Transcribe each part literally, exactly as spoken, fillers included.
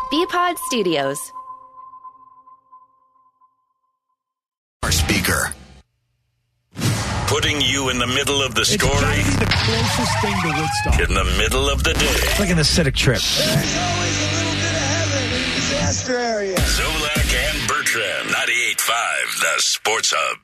B-Pod Studios. Our speaker. Putting you in the middle of the It's story. gotta be the closest thing to Woodstock. In the middle of the day. It's like an acidic trip. There's always a little bit of heaven in the disaster area. Zolak and Bertrand. ninety-eight point five, the Sports Hub.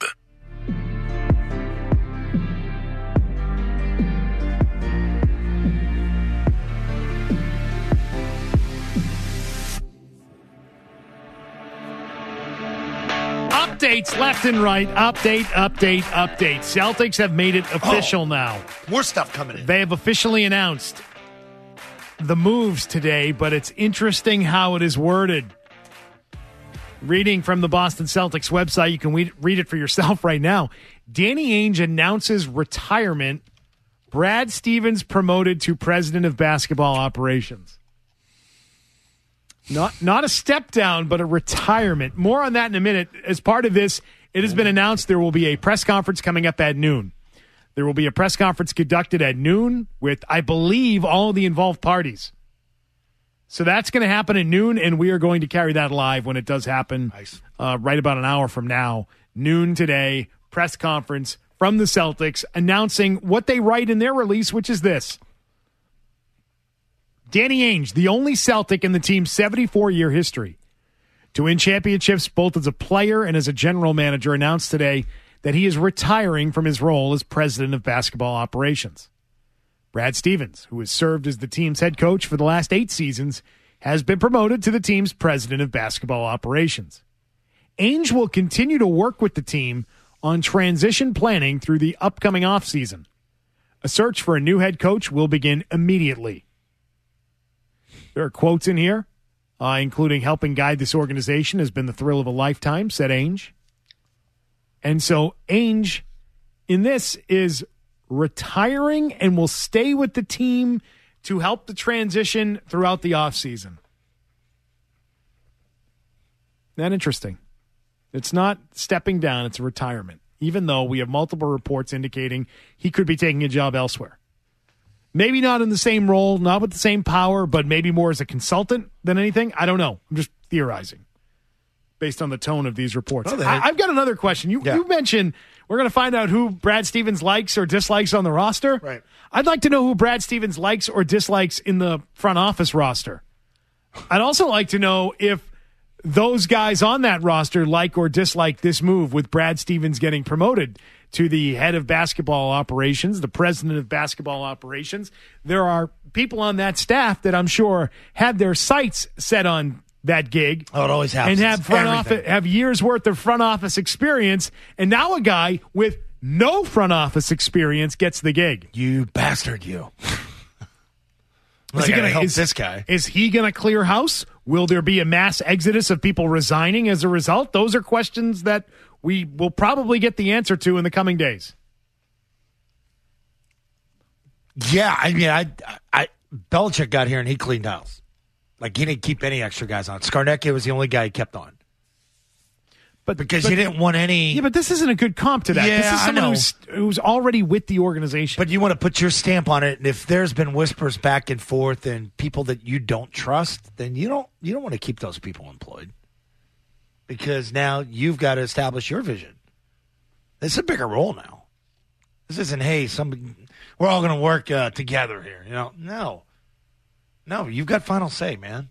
Updates left and right. Update, update, update. Celtics have made it official Oh, now. More stuff coming in. They have officially announced the moves today, but it's interesting how it is worded. Reading from the Boston Celtics website, you can read, read it for yourself right now. Danny Ainge announces retirement. Brad Stevens promoted to president of basketball operations. Not not a step down, but a retirement. More on that in a minute. As part of this, it has been announced there will be a press conference coming up at noon. There will be a press conference conducted at noon with, I believe, all of the involved parties. So that's going to happen at noon, and we are going to carry that live when it does happen. Nice. Uh, right about an hour from now. Noon today, press conference from the Celtics announcing what they write in their release, which is this. Danny Ainge, the only Celtic in the team's seventy-four-year history to win championships both as a player and as a general manager, announced today that he is retiring from his role as president of basketball operations. Brad Stevens, who has served as the team's head coach for the last eight seasons, has been promoted to the team's president of basketball operations. Ainge will continue to work with the team on transition planning through the upcoming offseason. A search for a new head coach will begin immediately. There are quotes in here, uh, including helping guide this organization has been the thrill of a lifetime, said Ainge. And so Ainge, in this, is retiring and will stay with the team to help the transition throughout the offseason. That interesting. It's not stepping down, it's a retirement, even though we have multiple reports indicating he could be taking a job elsewhere. Maybe not in the same role, not with the same power, but maybe more as a consultant than anything. I don't know. I'm just theorizing based on the tone of these reports. Well, I, I've got another question. You, Yeah. you mentioned we're going to find out who Brad Stevens likes or dislikes on the roster. Right. I'd like to know who Brad Stevens likes or dislikes in the front office roster. I'd also like to know if those guys on that roster like or dislike this move with Brad Stevens getting promoted to the head of basketball operations, the president of basketball operations. There are people on that staff that I'm sure had their sights set on that gig. Oh, it always happens. And have front Everything. office, have years worth of front office experience. And now a guy with no front office experience gets the gig. You bastard, you. Is he gonna gonna- help is- this guy? Is he going to clear house? Will there be a mass exodus of people resigning as a result? Those are questions that we will probably get the answer to in the coming days. Yeah, I mean, I, I, Belichick got here and he cleaned house. Like, he didn't keep any extra guys on. Skarnecchia was the only guy he kept on. But Because but, he didn't want any. Yeah, but this isn't a good comp to that. Yeah, this is I someone know. who's who's already with the organization. But you want to put your stamp on it, and if there's been whispers back and forth and people that you don't trust, then you don't you don't want to keep those people employed. Because now you've got to establish your vision. It's a bigger role now. This isn't, hey, somebody, we're all going to work uh, together here. You know, no, no, you've got final say, man.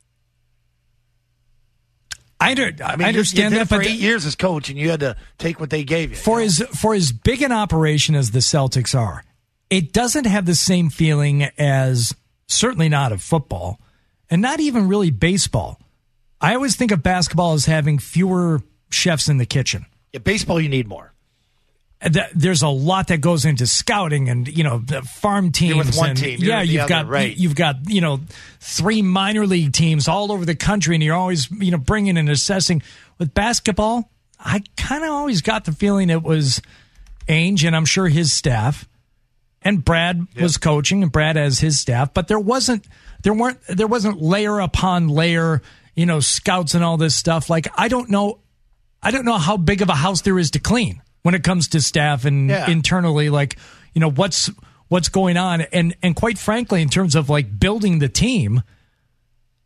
I, under, I mean, I understand you, you did that, it for but eight the, years as coach, and you had to take what they gave you. for you know? as for as big an operation as the Celtics are, it doesn't have the same feeling as certainly not of football, and not even really baseball. I always think of basketball as having fewer chefs in the kitchen. Yeah, baseball, you need more. Th- There's a lot that goes into scouting and, you know, the farm teams. You're with one and, team. You're yeah, with the you've other, got right. you've got you know three minor league teams all over the country, and you're always you know bringing and assessing. With basketball, I kind of always got the feeling it was Ainge and I'm sure his staff, and Brad Yep. was coaching, and Brad has his staff, but there wasn't there weren't there wasn't layer upon layer, you know, scouts and all this stuff. Like I don't know, I don't know how big of a house there is to clean when it comes to staff and Yeah. internally, like, you know, what's what's going on. And and quite frankly, in terms of like building the team,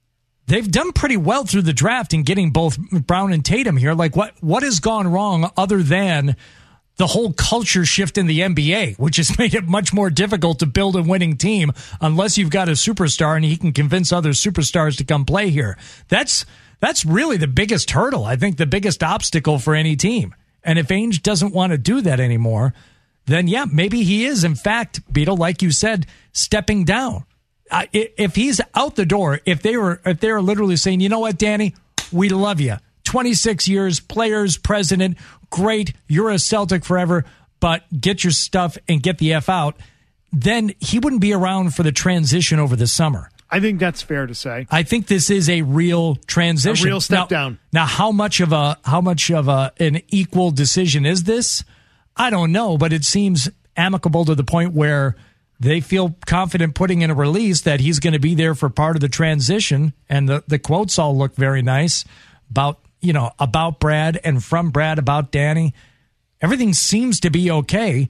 they've done pretty well through the draft in getting both Brown and Tatum here. Like, what what has gone wrong other than the whole culture shift in the N B A, which has made it much more difficult to build a winning team unless you've got a superstar and he can convince other superstars to come play here. That's that's really the biggest hurdle, I think, the biggest obstacle for any team. And if Ainge doesn't want to do that anymore, then, yeah, maybe he is, in fact, Beetle, like you said, stepping down. Uh, if he's out the door, if they were if they were literally saying, you know what, Danny, we love you. twenty-six years, players, president, great, you're a Celtic forever, but get your stuff and get the F out, then he wouldn't be around for the transition over the summer. I think that's fair to say. I think this is a real transition. A real step now, down. Now, how much of a how much of a an equal decision is this? I don't know, but it seems amicable to the point where they feel confident putting in a release that he's going to be there for part of the transition, and the, the quotes all look very nice about, you know, about Brad and from Brad about Danny. Everything seems to be okay.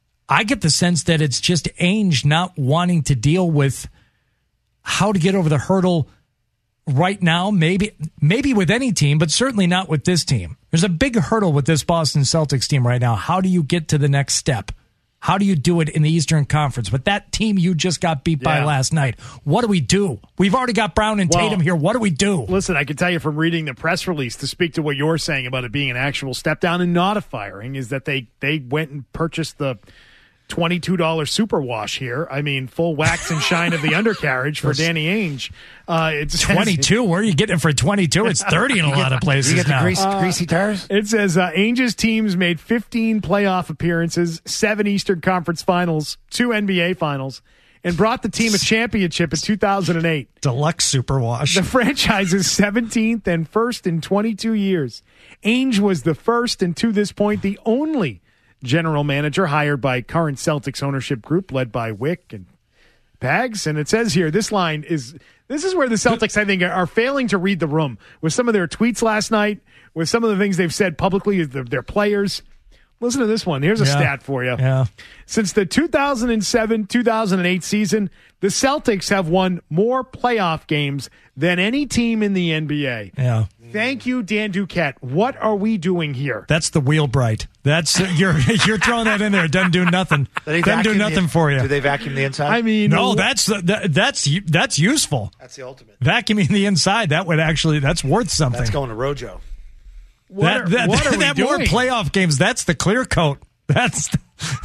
I get the sense that it's just Ainge not wanting to deal with how to get over the hurdle right now, maybe maybe with any team, but certainly not with this team. There's a big hurdle with this Boston Celtics team right now. How do you get to the next step? How do you do it in the Eastern Conference with that team you just got beat yeah. by last night? What do we do? We've already got Brown and well, Tatum here. What do we do? Listen, I can tell you from reading the press release, to speak to what you're saying about it being an actual step down and not a firing, is that they, they went and purchased the twenty-two dollars super wash here. I mean, full wax and shine of the undercarriage for Danny Ainge. Uh, it's twenty-two. Where are you getting it for twenty-two? It's thirty in a lot of places. You get the now. greasy, Uh, greasy tires? It says uh, Ainge's teams made fifteen playoff appearances, seven Eastern Conference finals, two N B A finals, and brought the team a championship in two thousand eight. Deluxe super wash. The franchise's seventeenth and first in twenty-two years. Ainge was the first and, to this point, the only general manager hired by current Celtics ownership group led by Wick and Pags. And it says here, this line is, this is where the Celtics, I think, are failing to read the room with some of their tweets last night, with some of the things they've said publicly, their players. Listen to this one. Here's a yeah. stat for you. Yeah. Since the two thousand seven two thousand eight season, the Celtics have won more playoff games than any team in the N B A. Yeah. Thank you, Dan Duquette. What are we doing here? That's the Wheelbright. That's you're you're throwing that in there. It doesn't do nothing. Doesn't do nothing the, for you. Do they vacuum the inside? I mean, no, that's that, that's that's useful. That's the ultimate. Vacuuming the inside, that would actually that's worth something. That's going to Rojo. What that are, that, what are we that doing? more playoff games. That's the clear coat. That's the,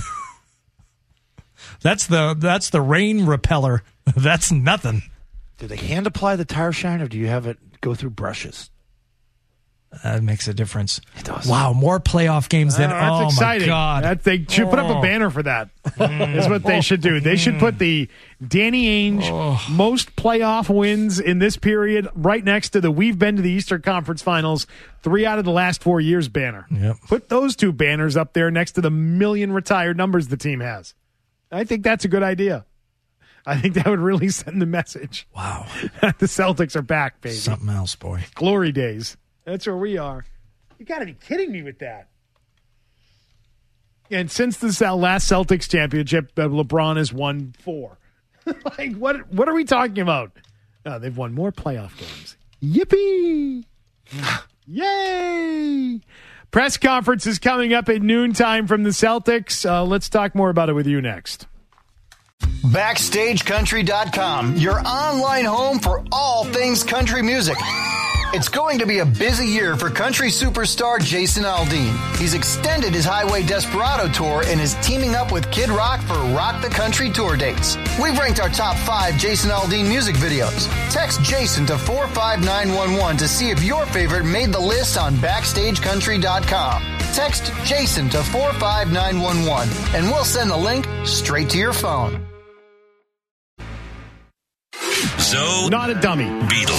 that's the that's the rain repeller. That's nothing. Do they hand apply the tire shine, or do you have it go through brushes? That makes a difference. It does. Wow, more playoff games than Uh, that's oh exciting. my god! That, they should put up a Oh. banner for that. Is what they should do. They should put the Danny Ainge Oh. most playoff wins in this period right next to the "We've been to the Eastern Conference Finals three out of the last four years" banner. Yep. Put those two banners up there next to the million retired numbers the team has. I think that's a good idea. I think that would really send the message. Wow, The Celtics are back, baby. something else, boy. Glory days. That's where we are. You got to be kidding me with that. And since the last Celtics championship, uh, LeBron has won four. Like, what? What are we talking about? Uh, they've won more playoff games. Yippee! Yay! Press conference is coming up at noontime from the Celtics. Uh, let's talk more about it with you next. Backstage Country dot com, your online home for all things country music. It's going to be a busy year for country superstar Jason Aldean. He's extended his Highway Desperado tour and is teaming up with Kid Rock for Rock the Country tour dates. We've ranked our top five Jason Aldean music videos. Text Jason to four five nine one one to see if your favorite made the list on Backstage Country dot com. Text Jason to four five nine one one and we'll send the link straight to your phone. So, Not a dummy. Beetle.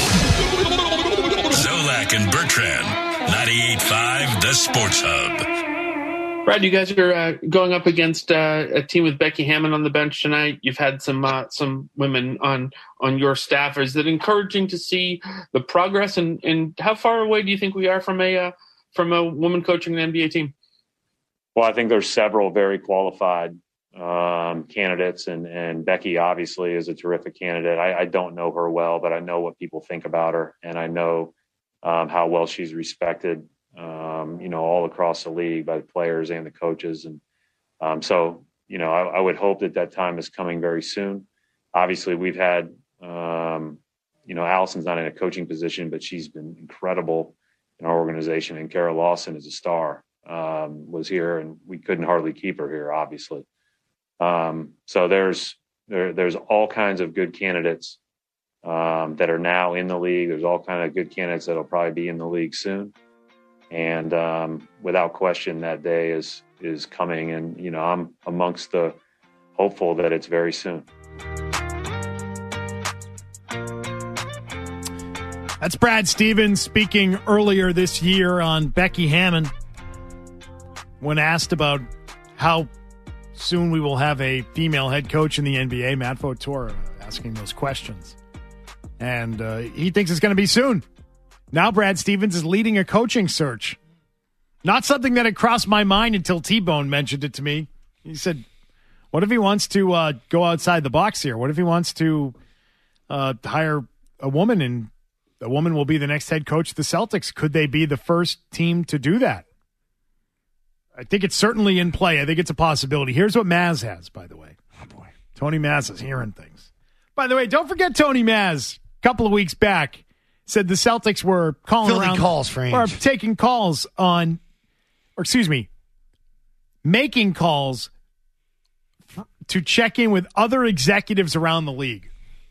Zolak and Bertrand. ninety-eight point five The Sports Hub. Brad, you guys are uh, going up against uh, a team with Becky Hammon on the bench tonight. You've had some uh, some women on on your staff. Is it encouraging to see the progress? And, and how far away do you think we are from a uh, from a woman coaching the N B A team? Well, I think there's several very qualified um, candidates, and, and Becky obviously is a terrific candidate. I, I don't know her well, but I know what people think about her, and I know um, how well she's respected, um, you know, all across the league by the players and the coaches. And um, so, you know, I, I would hope that that time is coming very soon. Obviously, we've had, um, you know, Allison's not in a coaching position, but she's been incredible in our organization. And Kara Lawson is a star, um, was here, and we couldn't hardly keep her here, obviously. Um, so there's there, there's all kinds of good candidates um, that are now in the league. There's all kinds of good candidates that'll probably be in the league soon. And um, without question, that day is is coming. And, you know, I'm amongst the hopeful that it's very soon. That's Brad Stevens speaking earlier this year on Becky Hammon when asked about how soon we will have a female head coach in the N B A. Matt Votora asking those questions. And uh, he thinks it's going to be soon. Now Brad Stevens is leading a coaching search. Not something that had crossed my mind until T-Bone mentioned it to me. He said, what if he wants to uh, go outside the box here? What if he wants to uh, hire a woman, and a woman will be the next head coach of the Celtics? Could they be the first team to do that? I think it's certainly in play. I think it's a possibility. Here's what Maz has, by the way. Oh, boy. Tony Maz is hearing things. By the way, don't forget Tony Maz, a couple of weeks back, said the Celtics were calling Fielding around. calls for Ainge. Or taking calls on, or excuse me, making calls f- to check in with other executives around the league.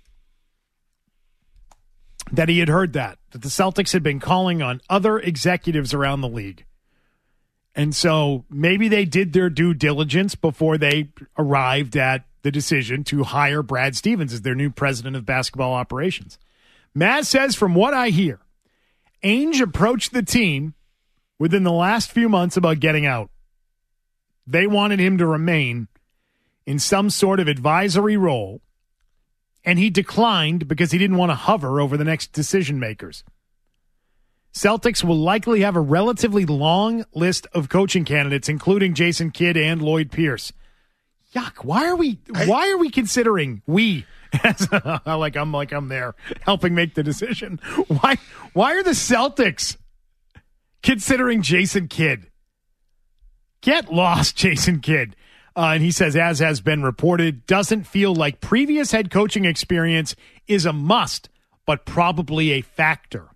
That he had heard that, that the Celtics had been calling on other executives around the league. And so maybe they did their due diligence before they arrived at the decision to hire Brad Stevens as their new president of basketball operations. Maz says, from what I hear, Ainge approached the team within the last few months about getting out. They wanted him to remain in some sort of advisory role, and he declined because he didn't want to hover over the next decision makers. Celtics will likely have a relatively long list of coaching candidates, including Jason Kidd and Lloyd Pierce. Yuck! Why are we? Why are we considering we? As, like I'm like I'm there helping make the decision. Why? Why are the Celtics considering Jason Kidd? Get lost, Jason Kidd. Uh, and he says, as has been reported, doesn't feel like previous head coaching experience is a must, but probably a factor.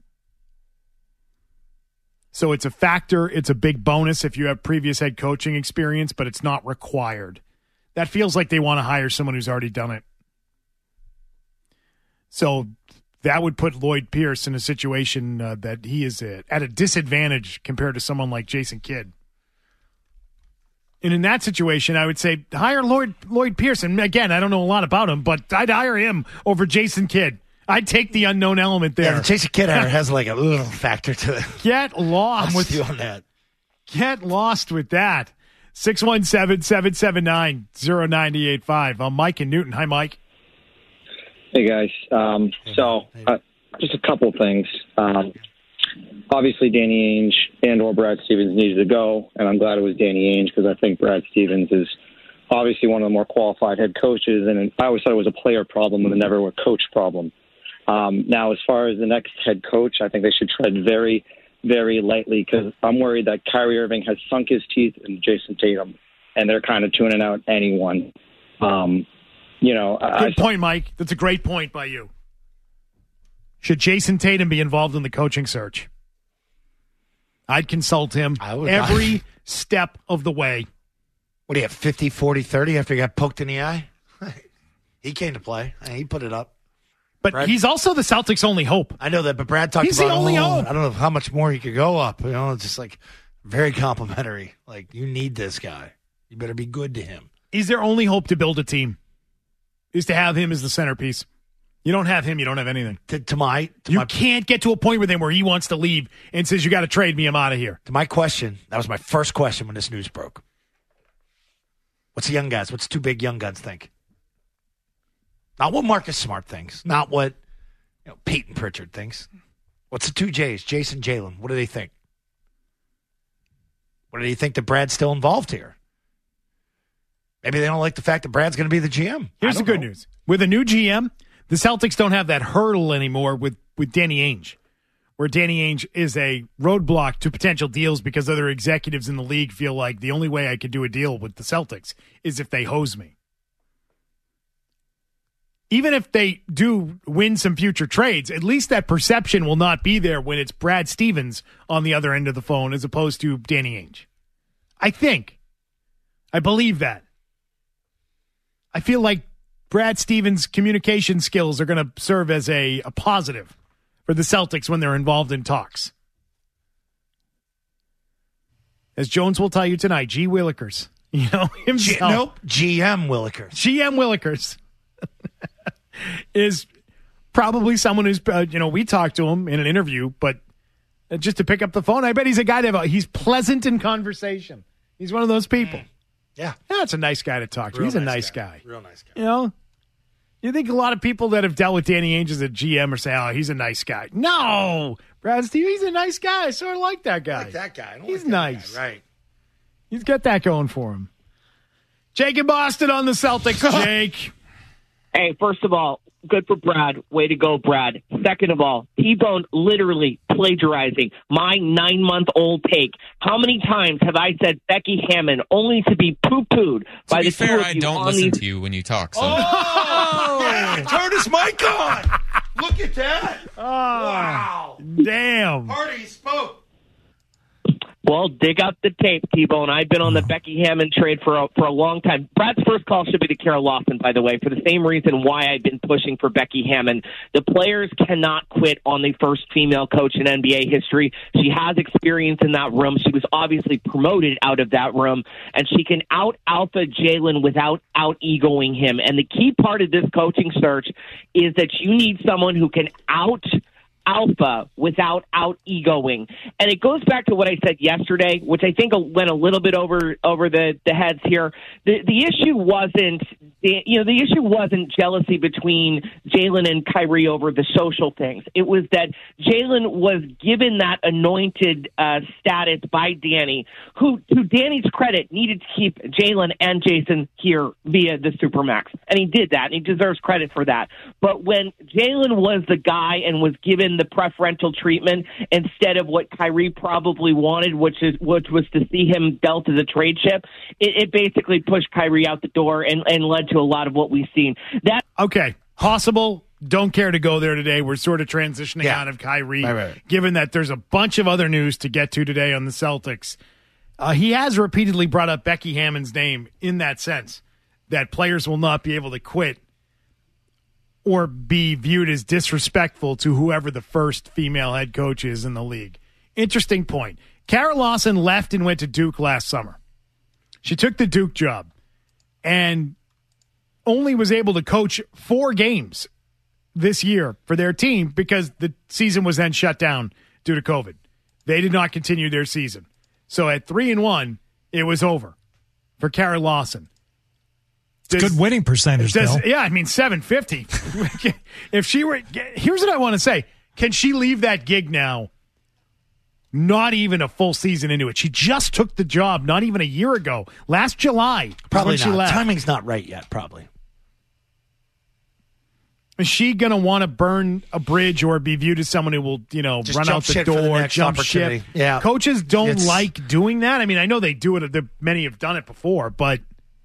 So it's a factor. It's a big bonus if you have previous head coaching experience, but it's not required. That feels like they want to hire someone who's already done it. So that would put Lloyd Pierce in a situation uh, that he is at, at a disadvantage compared to someone like Jason Kidd. And in that situation, I would say hire Lloyd Lloyd Pierce. And again, I don't know a lot about him, but I'd hire him over Jason Kidd. I'd take the unknown element there. Yeah, the Jason Kidd has like a little factor to it. Get lost. I'm with you on that. Get lost with that. six one seven, seven seven nine, zero nine eight five. I'm Mike in Newton. Hi, Mike. Hey, guys. Um, so uh, just a couple things. Um, obviously, Danny Ainge and or Brad Stevens needed to go, and I'm glad it was Danny Ainge because I think Brad Stevens is obviously one of the more qualified head coaches, and I always thought it was a player problem and never a coach problem. Um, now, as far as the next head coach, I think they should tread very, very lightly because I'm worried that Kyrie Irving has sunk his teeth in Jason Tatum, and they're kind of tuning out anyone. Um, you know, good I, point, Mike. That's a great point by you. Should Jason Tatum be involved in the coaching search? I'd consult him every step of the way. What do you have, fifty, forty, thirty after he got poked in the eye? He came to play. He put it up. But Brad, he's also the Celtics' only hope. I know that, but Brad talked he's about the only oh, hope. I don't know how much more he could go up. You know, it's just like very complimentary. Like, you need this guy. You better be good to him. He's their only hope to build a team, is to have him as the centerpiece. You don't have him, you don't have anything. To, to my, to you my, can't get to a point with him where he wants to leave and says, you got to trade me, I'm out of here. To my question, that was my first question when this news broke. What's the young guys? What's two big young guns think? Not what Marcus Smart thinks. Not what you know, Peyton Pritchard thinks. What's the two J's? Jason, Jalen. What do they think? What do they think that Brad's still involved here? Maybe they don't like the fact that Brad's going to be the G M. Here's the good know. news. With a new G M, the Celtics don't have that hurdle anymore with, with Danny Ainge, where Danny Ainge is a roadblock to potential deals because other executives in the league feel like the only way I could do a deal with the Celtics is if they hose me. Even if they do win some future trades, at least that perception will not be there when it's Brad Stevens on the other end of the phone as opposed to Danny Ainge. I think. I believe that. I feel like Brad Stevens' communication skills are going to serve as a, a positive for the Celtics when they're involved in talks. As Jones will tell you tonight, G. Willikers. You know, himself. G- nope, G M Willikers. G M Willikers is probably someone who's, uh, you know, we talked to him in an interview, but just to pick up the phone, I bet he's a guy that he's pleasant in conversation. He's one of those people. Yeah. Yeah, it's a nice guy to talk to. Real He's a nice nice guy. guy. Real nice guy. You know? You think a lot of people that have dealt with Danny Ainge as a G M are saying, oh, he's a nice guy. No! Brad Steve, he's a nice guy. I sort of like that guy. I like that guy. I don't He's like that nice. Guy. Right. He's got that going for him. Jake in Boston on the Celtics. Jake. Hey, first of all, good for Brad. Way to go, Brad. Second of all, T-Bone literally plagiarizing my nine-month-old take. How many times have I said Becky Hammon only to be poo-pooed by to be the two fair, of I you don't on listen these- to you when you talk. So. Oh! Yeah, turn his mic on. Look at that. Oh, wow. Damn. Party spoke. Well, dig up the tape, T-Bone. I've been on the Becky Hammon trade for a, for a long time. Brad's first call should be to Kara Lawson, by the way, for the same reason why I've been pushing for Becky Hammon. The players cannot quit on the first female coach in N B A history. She has experience in that room. She was obviously promoted out of that room, and she can out-alpha Jalen without out-egoing him. And the key part of this coaching search is that you need someone who can out- alpha without out egoing. And it goes back to what I said yesterday, which I think went a little bit over over the, the heads here. The the issue wasn't you know the issue wasn't jealousy between Jalen and Kyrie over the social things. It was that Jalen was given that anointed uh, status by Danny, who, to Danny's credit, needed to keep Jalen and Jason here via the Supermax. And he did that, and he deserves credit for that. But when Jalen was the guy and was given the preferential treatment instead of what Kyrie probably wanted, which is which was to see him dealt as a trade chip, it, it basically pushed Kyrie out the door and, and led to a lot of what we've seen. That Okay, possible. Don't care to go there today. We're sort of transitioning Yeah. out of Kyrie, Right, right. given that there's a bunch of other news to get to today on the Celtics. Uh, he has repeatedly brought up Becky Hammon's name in that sense, that players will not be able to quit or be viewed as disrespectful to whoever the first female head coach is in the league. Interesting point. Kara Lawson left and went to Duke last summer. She took the Duke job and only was able to coach four games this year for their team because the season was then shut down due to COVID. They did not continue their season. So at three and one, it was over for Kara Lawson. It's good winning percentage, does, Bill. Yeah, I mean, seven fifty. If she were, here's what I want to say. Can she leave that gig now? Not even a full season into it. She just took the job not even a year ago. Last July. Probably when she not. left. Timing's not right yet, probably. Is she going to want to burn a bridge or be viewed as someone who will, you know, Just run jump out the ship for the door, next jump ship? opportunity. Yeah. Coaches don't It's- like doing that. I mean, I know they do it. Many have done it before, but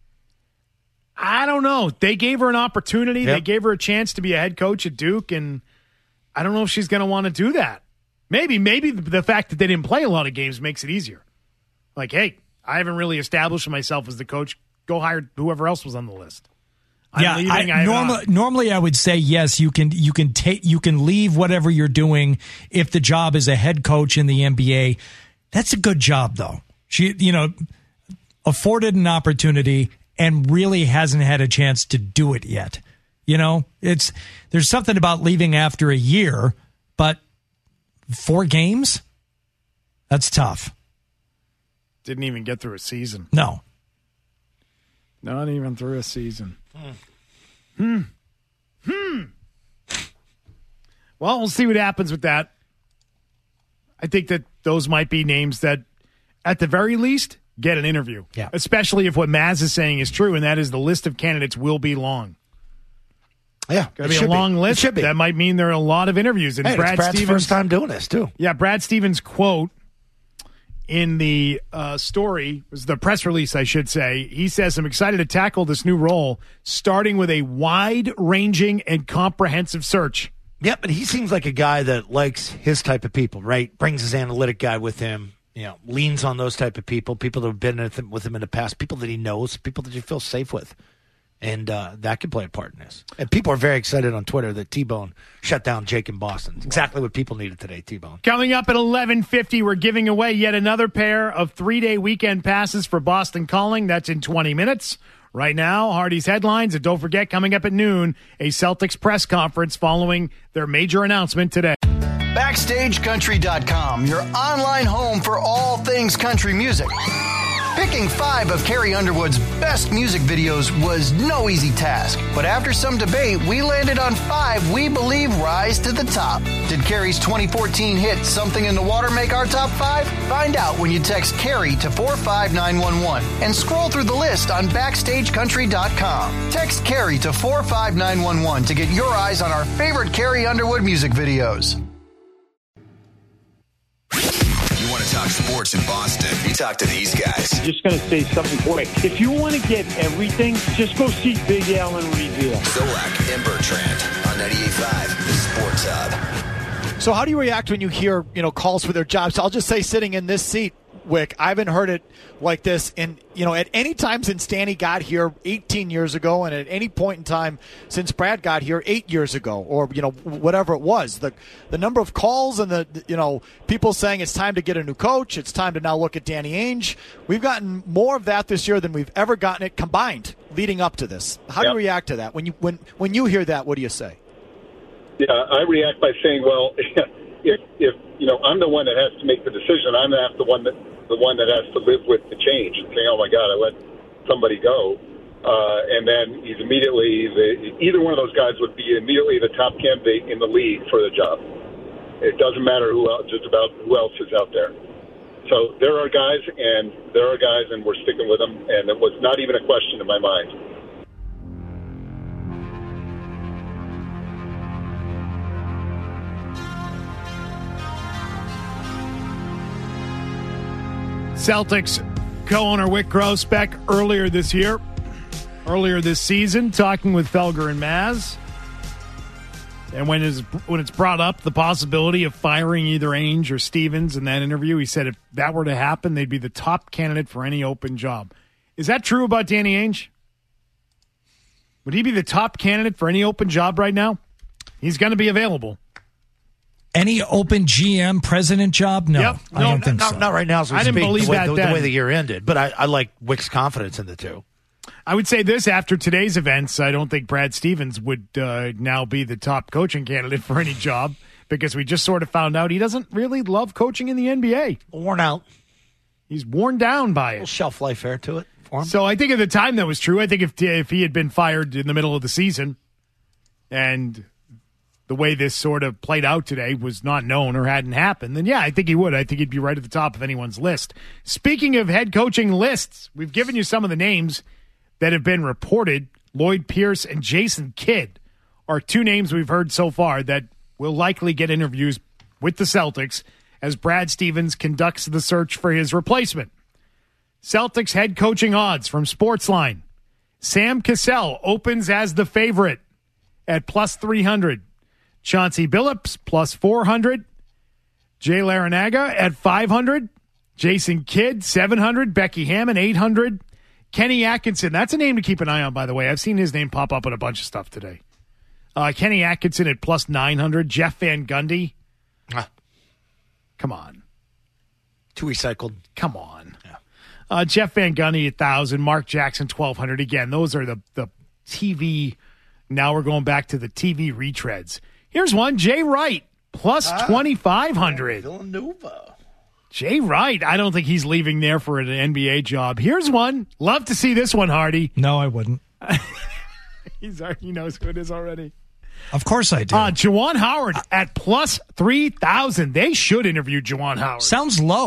I don't know. They gave her an opportunity. Yep. They gave her a chance to be a head coach at Duke, and I don't know if she's going to want to do that. Maybe, maybe the fact that they didn't play a lot of games makes it easier. Like, hey, I haven't really established myself as the coach. Go hire whoever else was on the list. I'm yeah, leaving, I, I normally, normally I would say yes. You can you can take you can leave whatever you're doing if the job is a head coach in the N B A. That's a good job, though. She, you know, afforded an opportunity and really hasn't had a chance to do it yet. You know, it's there's something about leaving after a year, but four games, that's tough. Didn't even get through a season. No. Not even through a season. Hmm. Hmm. Well, we'll see what happens with that. I think that those might be names that, at the very least, get an interview. Yeah. Especially if what Maz is saying is true, and that is the list of candidates will be long. Yeah, Going to be a long be. list. It should be. That might mean there are a lot of interviews. And hey, Brad it's Brad's Stevens, first time doing this, too. Yeah, Brad Stevens' quote in the uh, story, was the press release, I should say. He says, I'm excited to tackle this new role, starting with a wide-ranging and comprehensive search. Yeah, but he seems like a guy that likes his type of people, right? Brings his analytic guy with him, you know, leans on those type of people, people that have been with him in the past, people that he knows, people that you feel safe with. And uh, that could play a part in this. And people are very excited on Twitter that T-Bone shut down Jake in Boston. It's exactly what people needed today, T-Bone. Coming up at eleven fifty, we're giving away yet another pair of three-day weekend passes for Boston Calling. That's in twenty minutes. Right now, Hardy's headlines. And don't forget, coming up at noon, a Celtics press conference following their major announcement today. Backstage Country dot com, your online home for all things country music. Picking five of Carrie Underwood's best music videos was no easy task, but after some debate, we landed on five we believe rise to the top. Did Carrie's twenty fourteen hit Something in the Water make our top five? Find out when you text Carrie to four five nine one one and scroll through the list on Backstage Country dot com. Text Carrie to four five nine one one to get your eyes on our favorite Carrie Underwood music videos. You want to talk sports in Boston? You talk to these guys. Just going to say something quick. If you want to get everything, just go see Big Al and Reveal. Zolak and Bertrand on ninety-eight point five, the Sports Hub. So how do you react when you hear, you know, calls for their jobs? I'll just say sitting in this seat, Wick, I haven't heard it like this in, you know, at any time since Danny got here eighteen years ago and at any point in time since Brad got here eight years ago or, you know, whatever it was. The the number of calls and the, you know, people saying it's time to get a new coach, it's time to now look at Danny Ainge. We've gotten more of that this year than we've ever gotten it combined leading up to this. How yep. do you react to that? When you when when you hear that, what do you say? Yeah, I react by saying, well, if if you know I'm the one that has to make the decision, I'm the one that the one that has to live with the change and saying, oh my God, I let somebody go, uh, and then he's immediately the, either one of those guys would be immediately the top candidate in the league for the job. It doesn't matter who else, just about who else is out there. So there are guys, and there are guys, and we're sticking with them, and it was not even a question in my mind. Celtics co-owner Wick Grousbeck earlier this year, earlier this season, talking with Felger and Maz. And when it's, when it's brought up, the possibility of firing either Ainge or Stevens in that interview, he said if that were to happen, they'd be the top candidate for any open job. Is that true about Danny Ainge? Would he be the top candidate for any open job right now? He's going to be available. Any open G M president job? No, yep. I no, don't think not, so. Not right now. As we I didn't speak, believe the way, that the, then. the way the year ended, but I, I like Wick's confidence in the two. I would say this after today's events, I don't think Brad Stevens would uh, now be the top coaching candidate for any job because we just sort of found out he doesn't really love coaching in the N B A. Worn out. He's worn down by it. A little shelf life there to it for him. So I think at the time that was true. I think if if he had been fired in the middle of the season and the way this sort of played out today was not known or hadn't happened, then yeah, I think he would. I think he'd be right at the top of anyone's list. Speaking of head coaching lists, we've given you some of the names that have been reported. Lloyd Pierce and Jason Kidd are two names we've heard so far that will likely get interviews with the Celtics as Brad Stevens conducts the search for his replacement. Celtics head coaching odds from Sportsline. Sam Cassell opens as the favorite at plus three hundred. Chauncey Billups plus four hundred. Jay Larinaga at five hundred. Jason Kidd seven hundred. Becky Hammon eight hundred. Kenny Atkinson, that's a name to keep an eye on, by the way. I've seen his name pop up in a bunch of stuff today. Uh, Kenny Atkinson at plus nine hundred. Jeff Van Gundy. Ah. Come on. Too recycled. Come on. Yeah. Uh, Jeff Van Gundy at one thousand. Mark Jackson twelve hundred. Again, those are the, the T V. Now we're going back to the T V retreads. Here's one. Jay Wright plus ah, twenty-five hundred. Villanova. Jay Wright, I don't think he's leaving there for an N B A job. Here's one. Love to see this one, Hardy. No, I wouldn't. He's He knows who it is already. Of course I do. Uh, Juwan Howard at plus three thousand. They should interview Juwan Howard. Sounds low.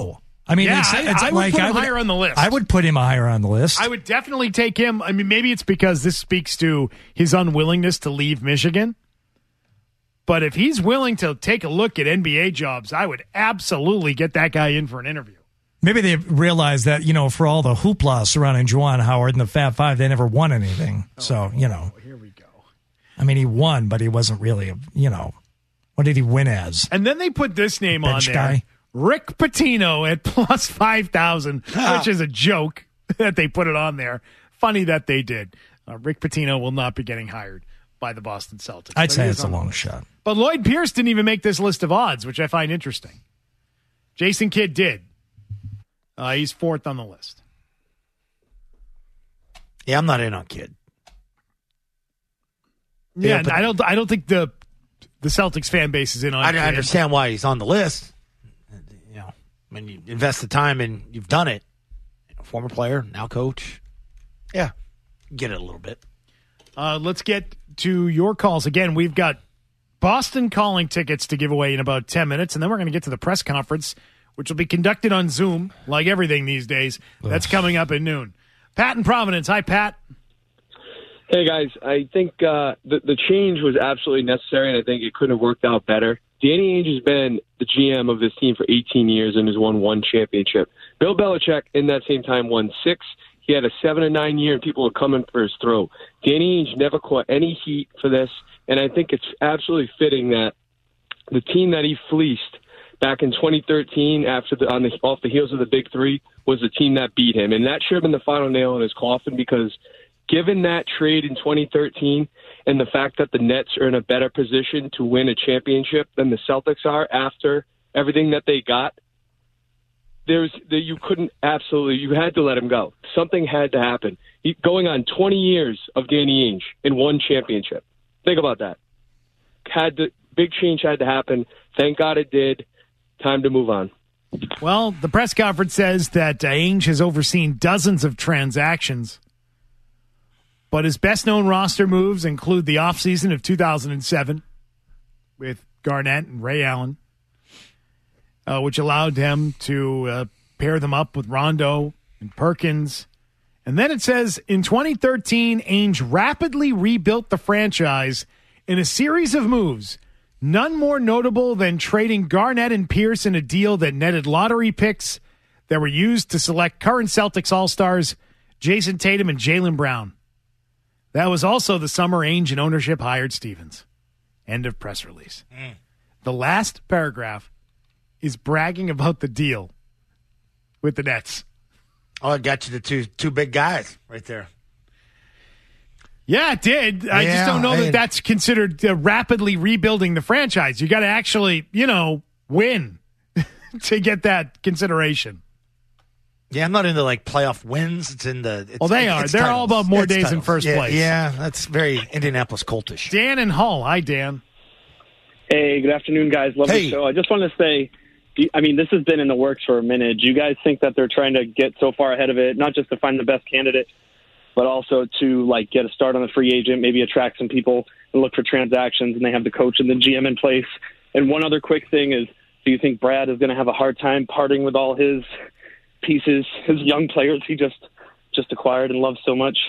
I mean, yeah, it's, I, it's I would like put I him would, higher on the list. I would put him higher on the list. I would definitely take him. I mean, maybe it's because this speaks to his unwillingness to leave Michigan. But if he's willing to take a look at N B A jobs, I would absolutely get that guy in for an interview. Maybe they realize that, you know, for all the hoopla surrounding Juwan Howard and the Fab Five, they never won anything. Oh, so, you know. Here we go. I mean, he won, but he wasn't really, a, you know, what did he win as? And then they put this name Bench on there. guy? Rick Pitino at plus five thousand, which is a joke that they put it on there. Funny that they did. Uh, Rick Pitino will not be getting hired by the Boston Celtics. I'd But say he it's is a on the long list. shot. But Lloyd Pierce didn't even make this list of odds, which I find interesting. Jason Kidd did. Uh, he's fourth on the list. Yeah, I'm not in on Kidd. Yeah, Yeah, but- I don't. I don't think the the Celtics fan base is in on. I Kidd. understand why he's on the list. You know, when you invest the time and you've done it, former player, now coach. Yeah, get it a little bit. Uh, let's get to your calls again. We've got Boston calling tickets to give away in about ten minutes, and then we're going to get to the press conference, which will be conducted on Zoom, like everything these days. That's coming up at noon. Pat in Providence. Hi, Pat. Hey, guys. I think uh, the, the change was absolutely necessary, and I think it couldn't have worked out better. Danny Ainge has been the G M of this team for eighteen years and has won one championship. Bill Belichick, in that same time, won six. He had a seven and nine year, and people were coming for his throat. Danny Ainge never caught any heat for this, and I think it's absolutely fitting that the team that he fleeced back in twenty thirteen, after the on the off the heels of the Big Three, was the team that beat him, and that should have been the final nail in his coffin because. Given that trade in twenty thirteen and the fact that the Nets are in a better position to win a championship than the Celtics are after everything that they got, there's that you couldn't absolutely you had to let him go. Something had to happen. He, going on twenty years of Danny Ainge in one championship. Think about that. Had to big change had to happen. Thank God it did. Time to move on. Well, the press conference says that uh, Ainge has overseen dozens of transactions. But his best-known roster moves include the offseason of two thousand seven with Garnett and Ray Allen, uh, which allowed him to uh, pair them up with Rondo and Perkins. And then it says, in twenty thirteen, Ainge rapidly rebuilt the franchise in a series of moves, none more notable than trading Garnett and Pierce in a deal that netted lottery picks that were used to select current Celtics All-Stars Jason Tatum and Jaylen Brown. That was also the summer Ainge and ownership hired Stevens. End of press release. Mm. The last paragraph is bragging about the deal with the Nets. Oh, it got you the two two big guys right there. Yeah, it did. I Yeah, just don't know I- that that's considered uh, rapidly rebuilding the franchise. You got to actually, you know, win to get that consideration. Yeah, I'm not into like playoff wins. It's in the. It's, Well, they it's are. They're all titles. about more It's days in titles. first Yeah, place. Yeah, that's very Indianapolis Coltish. Dan and Hull. Hi, Dan. Hey, good afternoon, guys. Love Hey. the show. I just want to say, I mean, this has been in the works for a minute. Do you guys think that they're trying to get so far ahead of it, not just to find the best candidate, but also to like get a start on the free agent, maybe attract some people and look for transactions, and they have the coach and the G M in place? And one other quick thing is, do you think Brad is going to have a hard time parting with all his pieces, his young players he just just acquired and loves so much?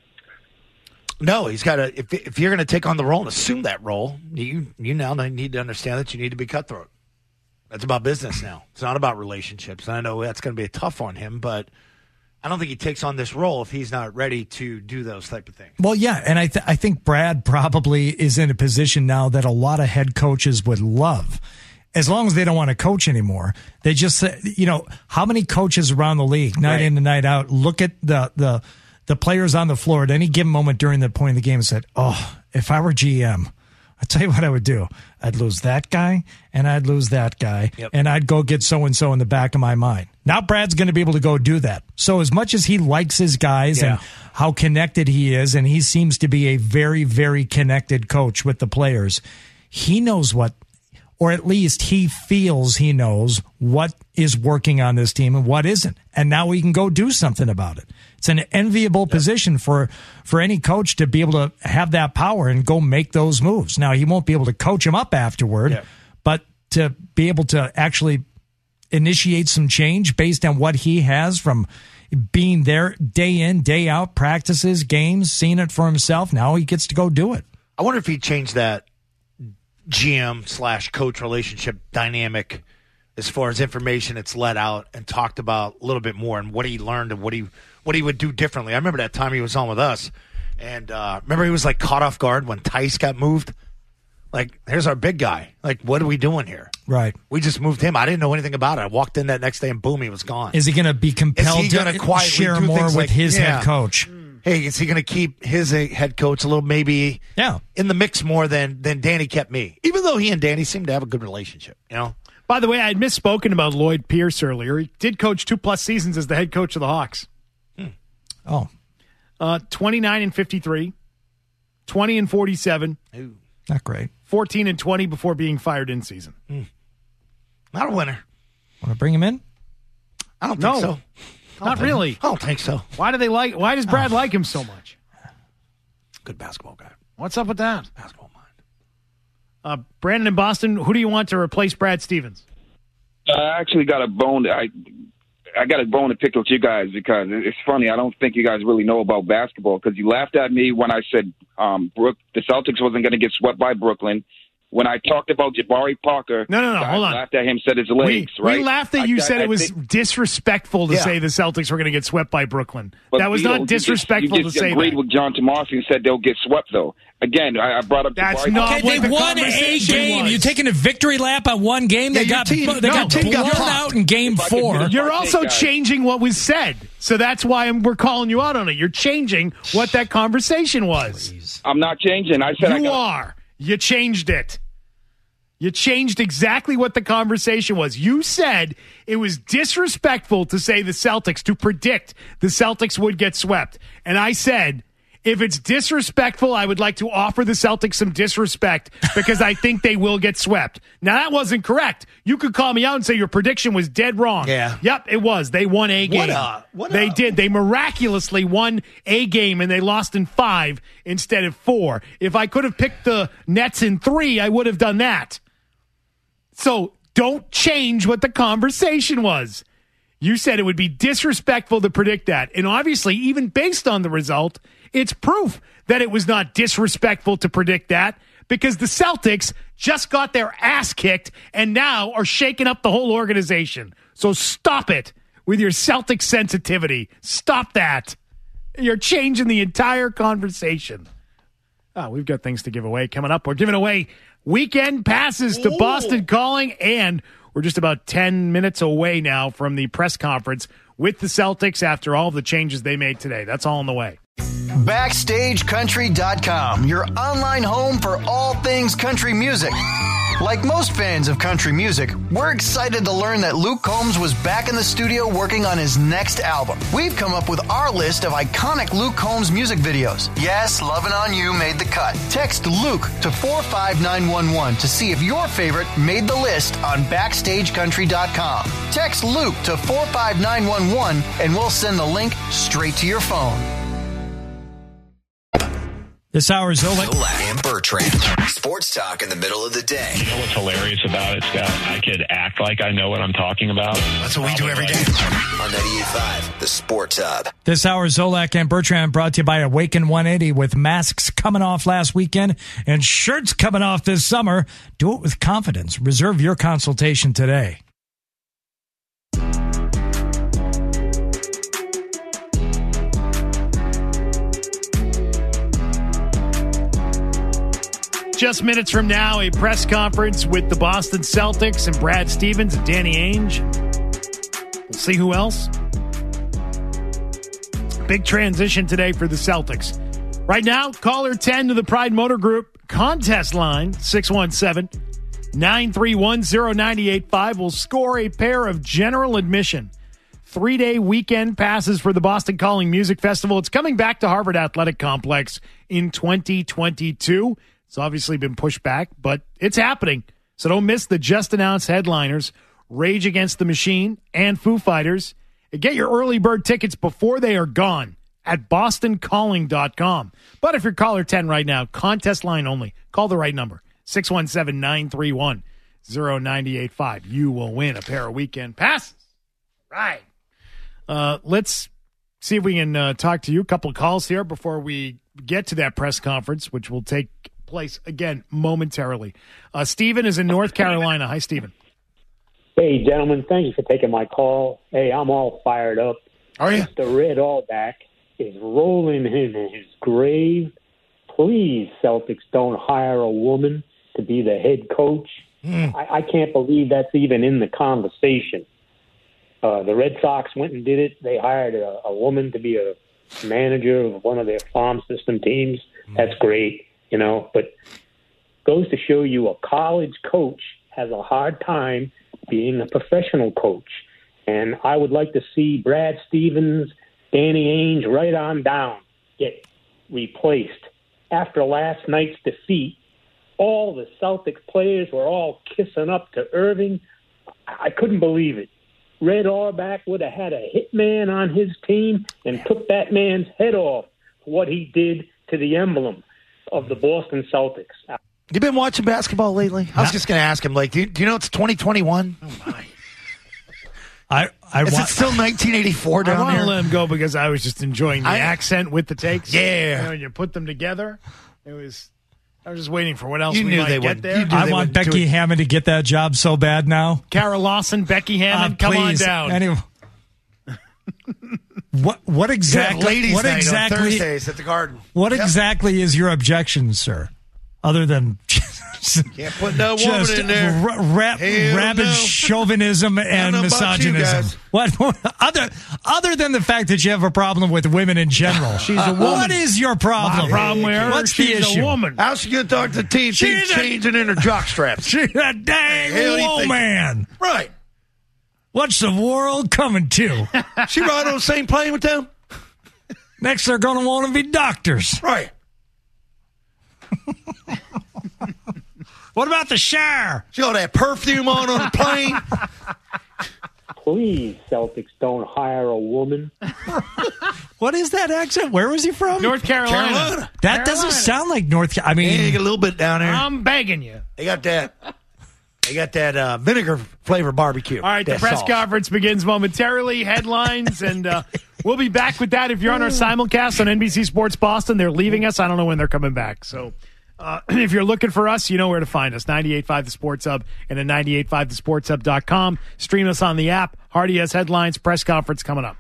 No, he's got to. If if you're going to take on the role and assume that role, you you now need to understand that you need to be cutthroat. That's about business now. It's not about relationships. And I know that's going to be tough on him, but I don't think he takes on this role if he's not ready to do those type of things. Well, yeah, and I th- I think Brad probably is in a position now that a lot of head coaches would love. As long as they don't want to coach anymore, they just, you know, how many coaches around the league, night Right. in and night out, look at the the the players on the floor at any given moment during the point of the game and said, "Oh, if I were G M, I'll tell you what I would do. I'd lose that guy, and I'd lose that guy, Yep. and I'd go get so and so in the back of my mind." Now Brad's going to be able to go do that. So as much as he likes his guys Yeah. and how connected he is, and he seems to be a very, very connected coach with the players, he knows what. Or at least he feels he knows what is working on this team and what isn't. And now he can go do something about it. It's an enviable position for, for any coach to be able to have that power and go make those moves. Now, he won't be able to coach him up afterward, Yeah. but to be able to actually initiate some change based on what he has from being there day in, day out, practices, games, seeing it for himself. Now he gets to go do it. I wonder if he changed that G M slash coach relationship dynamic as far as information it's let out and talked about a little bit more and what he learned and what he what he would do differently. I remember that time he was on with us, and uh, remember he was like caught off guard when Tice got moved. Like, here's our big guy. Like, what are we doing here? Right. We just moved him. I didn't know anything about it. I walked in that next day and boom, he was gone. Is he going to be compelled Is he gonna to quietly share do more things with like- his yeah. head coach? Hey, is he going to keep his uh, head coach a little maybe yeah. in the mix more than, than Danny kept me? Even though he and Danny seem to have a good relationship, you know? By the way, I had misspoken about Lloyd Pierce earlier. He did coach two-plus seasons as the head coach of the Hawks. Hmm. Oh. Uh, twenty-nine and fifty-three, twenty and forty-seven. Ooh. Not great. fourteen and twenty before being fired in season. Hmm. Not a winner. Want to bring him in? I don't No. think so. Not really. I don't think so. Why do they like? Why does Brad like him so much? Good basketball guy. What's up with that? Basketball mind. Uh, Brandon in Boston, who do you want to replace Brad Stevens? I actually got a bone. I I got a bone to pick with you guys because it's funny. I don't think you guys really know about basketball because you laughed at me when I said um, Brook, the Celtics wasn't going to get swept by Brooklyn. When I talked about Jabari Parker, no, no, no, guys hold on. laughed at him, said his legs, we, right? We laughed that you I, said I, it was I think, disrespectful to Yeah. say the Celtics were going to get swept by Brooklyn. but, That was you know, not you just- disrespectful you just to say agreed that. with John Tomasi and said they'll get swept, though. Again, I, I brought up That's Jabari not Parker. Okay, they won a game. You taking a victory lap on one game? They Yeah, your got team- they no, got team got blown popped. out in game If I could four. finish You're my also take, guys. changing what was said. So that's why I'm, we're calling you out on it. You're changing what that conversation was. I'm not changing. I said I You got are. You changed it. You changed exactly what the conversation was. You said it was disrespectful to say the Celtics, to predict the Celtics would get swept. And I said, if it's disrespectful, I would like to offer the Celtics some disrespect because I think they will get swept. Now, that wasn't correct. You could call me out and say your prediction was dead wrong. Yeah. Yep, it was. They won a game. What a- what they a- did. They miraculously won a game, and they lost in five instead of four. If I could have picked the Nets in three, I would have done that. So don't change what the conversation was. You said it would be disrespectful to predict that. And obviously, even based on the result, it's proof that it was not disrespectful to predict that because the Celtics just got their ass kicked and now are shaking up the whole organization. So stop it with your Celtic sensitivity. Stop that. You're changing the entire conversation. Oh, we've got things to give away coming up. We're giving away weekend passes to Boston Calling, and we're just about ten minutes away now from the press conference with the Celtics after all of the changes they made today. That's all on the way. Backstage Country dot com, your online home for all things country music. Like most fans of country music, we're excited to learn that Luke Combs was back in the studio working on his next album. We've come up with our list of iconic Luke Combs music videos. Yes, Lovin' On You made the cut. Text Luke to four five nine one one to see if your favorite made the list on Backstage Country dot com. Text Luke to four five nine one one and we'll send the link straight to your phone. This hour is Zolak. Zolak and Bertrand. Sports talk in the middle of the day. You know what's hilarious about it, Scott? I could act like I know what I'm talking about. That's what we do every day. On ninety-eight point five, the Sports Hub. This hour, Zolak and Bertrand brought to you by Awaken one eighty with masks coming off last weekend and shirts coming off this summer. Do it with confidence. Reserve your consultation today. Just minutes from now, a press conference with the Boston Celtics and Brad Stevens and Danny Ainge. We'll see who else. Big transition today for the Celtics. Right now, caller ten to the Pride Motor Group contest line, six one seven, nine three one, zero nine eight five, will score a pair of general admission three-day weekend passes for the Boston Calling Music Festival. It's coming back to Harvard Athletic Complex in twenty twenty-two. It's obviously been pushed back, but it's happening. So don't miss the just-announced headliners, Rage Against the Machine and Foo Fighters. And get your early bird tickets before they are gone at boston calling dot com. But if you're caller ten right now, contest line only, call the right number, six one seven, nine three one, oh nine eight five. You will win a pair of weekend passes. Right. Uh, let's see if we can uh, talk to you. A couple of calls here before we get to that press conference, which will take place again momentarily. Uh, Stephen is in North Carolina. Hi, Stephen. Hey, gentlemen. Thank you for taking my call. Hey, I'm all fired up. Are you? The Red Auerbach is rolling in his grave. Please, Celtics, don't hire a woman to be the head coach. Mm. I, I can't believe that's even in the conversation. Uh, the Red Sox went and did it. They hired a, a woman to be a manager of one of their farm system teams. Mm. That's great, you know, but goes to show you a college coach has a hard time being a professional coach. And I would like to see Brad Stevens, Danny Ainge, right on down, get replaced. After last night's defeat, all the Celtics players were all kissing up to Irving. I couldn't believe it. Red Auerbach would have had a hitman on his team and took that man's head off for what he did to the emblem of the Boston Celtics. You been watching basketball lately? I was just going to ask him, like, do you, do you know it's twenty twenty-one? Oh, my. I, I Is wa- it still nineteen eighty-four down I want there? to let him go because I was just enjoying the I- accent with the takes. Yeah. You know, and you put them together. It was. I was just waiting for what else You we knew might they get would- there. you knew I they want would do Becky it. Hammond to get that job so bad now. Kara Lawson, Becky Hammond, Uh, come on please. down. Anyway. What what exactly? Ladies' what night exactly? on Thursdays at the Garden. What Yep. exactly is your objection, sir? Other than Can't put no woman just in there. ra- ra- Hell rabid no. chauvinism and know about you misogynism. guys. What other other than the fact that you have a problem with women in general? She's a woman. What is your problem? My problem with her, What's she's the issue? a woman. How's she going to talk to the team? She's She's a- changing in her jock straps. She's a dang Hell do you think? woman. Right. What's the world coming to? She ride on the same plane with them? Next, they're going to want to be doctors. Right. What about the shower? She got that perfume on on the plane. Please, Celtics, don't hire a woman. What is that accent? Where was he from? North Carolina. Carolina. That doesn't sound like North Carolina. I mean, Hey, a little bit down there. I'm begging you. They got that. They got that uh, vinegar flavor barbecue. All right, the That press sauce. conference begins momentarily. Headlines, and uh, we'll be back with that. If you're on our simulcast on N B C Sports Boston, they're leaving us. I don't know when they're coming back. So uh, if you're looking for us, you know where to find us. ninety-eight point five The Sports Hub and at ninety-eight point five the sports hub dot com. Stream us on the app. Hardy has headlines. Press conference coming up.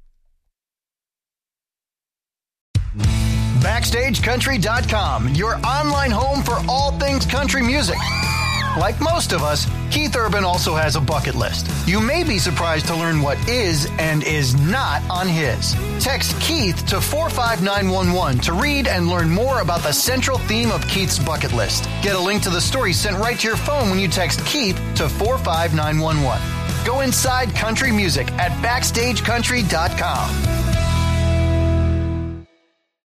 Backstage Country dot com, your online home for all things country music. Like most of us, Keith Urban also has a bucket list. You may be surprised to learn what is and is not on his. Text Keith to four five nine one one to read and learn more about the central theme of Keith's bucket list. Get a link to the story sent right to your phone when you text Keith to four five nine one one. Go inside country music at backstage country dot com.